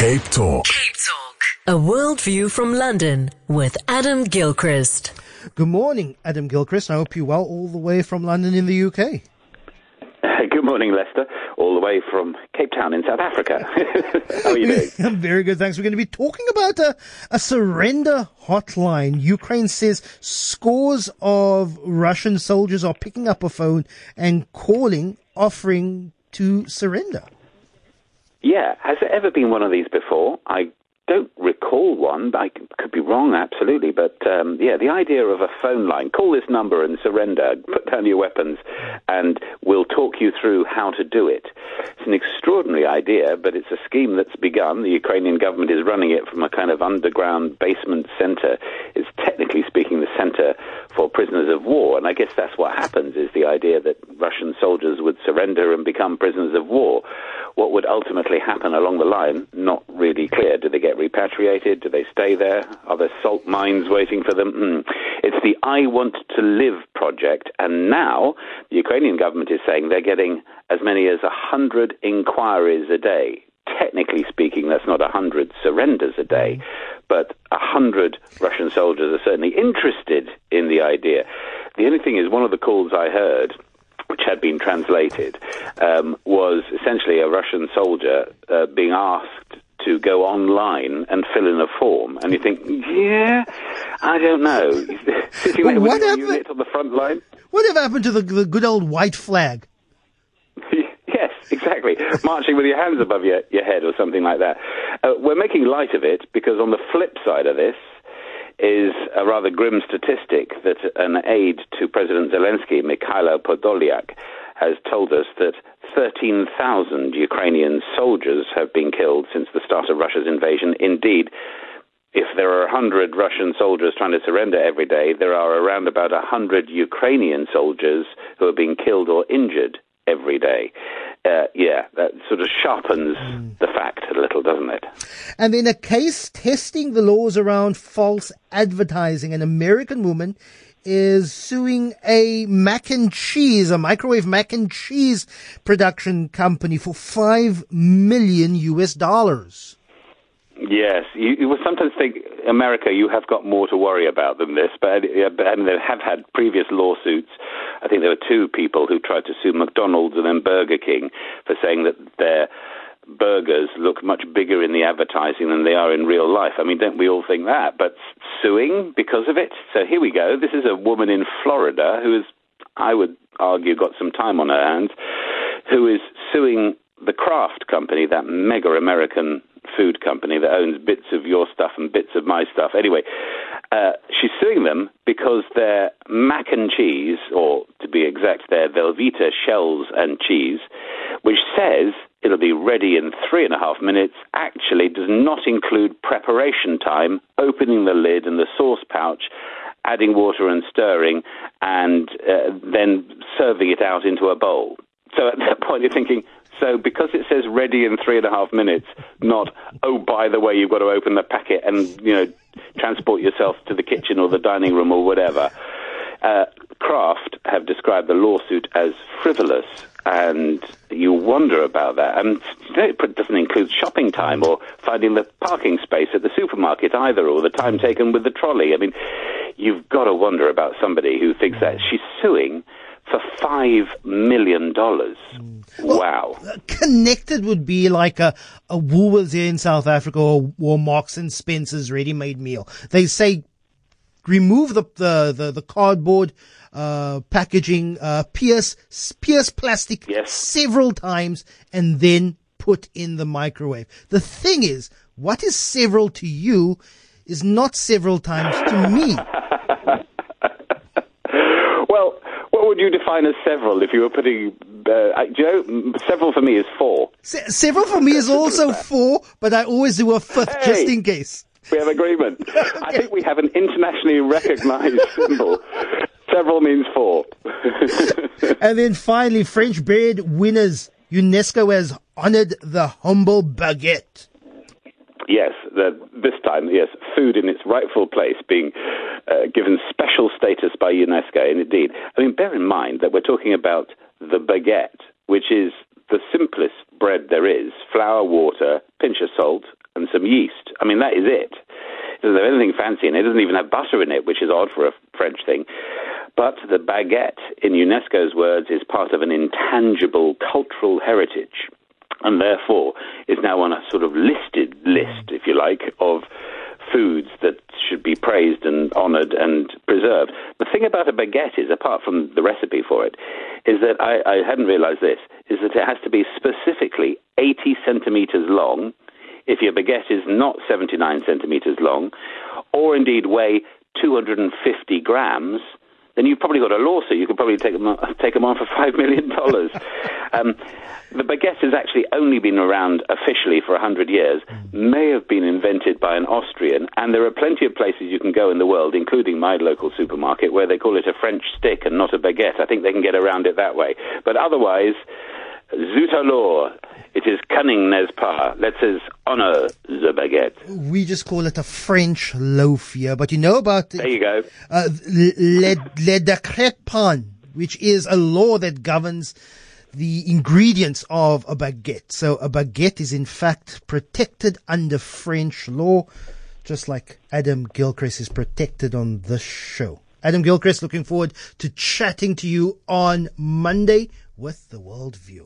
Cape Talk. Cape Talk. A worldview from London with Adam Gilchrist. Good morning, Adam Gilchrist. I hope you're well all the way from London in the UK. Good morning, Lester, all the way from Cape Town in South Africa. How are you doing? I'm very good, thanks. We're going to be talking about a surrender hotline. Ukraine says scores of Russian soldiers are picking up a phone and calling, offering to surrender. Yeah, has there ever been one of these before? I don't recall one. I could be wrong, absolutely. But, the idea of a phone line, call this number and surrender, put down your weapons, and we'll talk you through how to do it. It's an extraordinary idea, but it's a scheme that's begun. The Ukrainian government is running it from a kind of underground basement center. It's technically speaking the center for prisoners of war, and I guess that's what happens, is the idea that Russian soldiers would surrender and become prisoners of war. What would ultimately happen along the line, not really clear. Do they get repatriated? Do they stay there? Are there salt mines waiting for them? It's the I Want to Live project, and now the Ukrainian government is saying they're getting as many as 100 inquiries a day. Technically speaking, that's not 100 surrenders a day, but 100 Russian soldiers are certainly interested in the idea. The only thing is, one of the calls I heard, which had been translated, was essentially a Russian soldier being asked to go online and fill in a form. And you think, yeah, I don't know. Sitting there with a unit on the front line. Whatever happened to the good old white flag? Yes, exactly. Marching with your hands above your head or something like that. We're making light of it because on the flip side of this is a rather grim statistic that an aide to President Zelensky, Mikhailo Podolyak, has told us that 13,000 Ukrainian soldiers have been killed since the start of Russia's invasion. Indeed, if there are 100 Russian soldiers trying to surrender every day, there are around about 100 Ukrainian soldiers who are being killed or injured every day. That sort of sharpens the fact a little, doesn't it? And in a case testing the laws around false advertising, an American woman is suing a microwave mac and cheese production company for $5 million. Yes, you will sometimes think, America, you have got more to worry about than this, but they have had previous lawsuits. I think there were two people who tried to sue McDonald's and then Burger King for saying that their burgers look much bigger in the advertising than they are in real life. I mean, don't we all think that? But suing because of it? So here we go. This is a woman in Florida who is, I would argue, got some time on her hands, who is suing the Kraft company, that mega American food company that owns bits of your stuff and bits of my stuff. Anyway, she's suing them because their mac and cheese, or to be exact, their Velveeta shells and cheese, which says it'll be ready in 3.5 minutes, actually does not include preparation time, opening the lid and the sauce pouch, adding water and stirring, and then serving it out into a bowl. So at that point you're thinking, so because it says ready in 3.5 minutes, not, oh, by the way, you've got to open the packet and, transport yourself to the kitchen or the dining room or whatever. Kraft have described the lawsuit as frivolous, and you wonder about that. And it doesn't include shopping time or finding the parking space at the supermarket either, or the time taken with the trolley. I mean, you've got to wonder about somebody who thinks that. She's suing for $5 million. Wow. Connected would be like a Woolworths here in South Africa or Marks and Spencer's ready-made meal. They say remove the cardboard packaging, pierce plastic several times, and then put in the microwave. The thing is, what is several to you is not several times to me. Well, what would you define as several if you were putting... several for me is 4. Several for me is also 4, but I always do a 5th just in case. We have agreement. Okay. I think we have an internationally recognized symbol. Several means 4. And then finally, French bread winners. UNESCO has honored the humble baguette. Yes, this time, food in its rightful place being given special status by UNESCO. And indeed, I mean, bear in mind that we're talking about the baguette, which is the simplest bread there is: flour, water, pinch of salt, and some yeast. I mean, that is it. It doesn't have anything fancy in it. It doesn't even have butter in it, which is odd for a French thing. But the baguette, in UNESCO's words, is part of an intangible cultural heritage, and therefore is now on a sort of listed list, if you like, of foods that should be praised and honoured and preserved. The thing about a baguette is, apart from the recipe for it, is that I hadn't realised this, is that it has to be specifically 80 centimetres long if your baguette is not 79 centimetres long, or indeed weigh 250 grams, then you've probably got a lawsuit. You could probably take them on for $5 million. The baguette has actually only been around officially for 100 years, may have been invented by an Austrian, and there are plenty of places you can go in the world, including my local supermarket, where they call it a French stick and not a baguette. I think they can get around it that way. But otherwise, zut alors, it is cunning, n'est-ce pas? Let us honour the baguette. We just call it a French loaf here, but you know about... There you go. Le Décret Pain, which is a law that governs the ingredients of a baguette. So a baguette is in fact protected under French law, just like Adam Gilchrist is protected on this show. Adam Gilchrist, looking forward to chatting to you on Monday with The World View.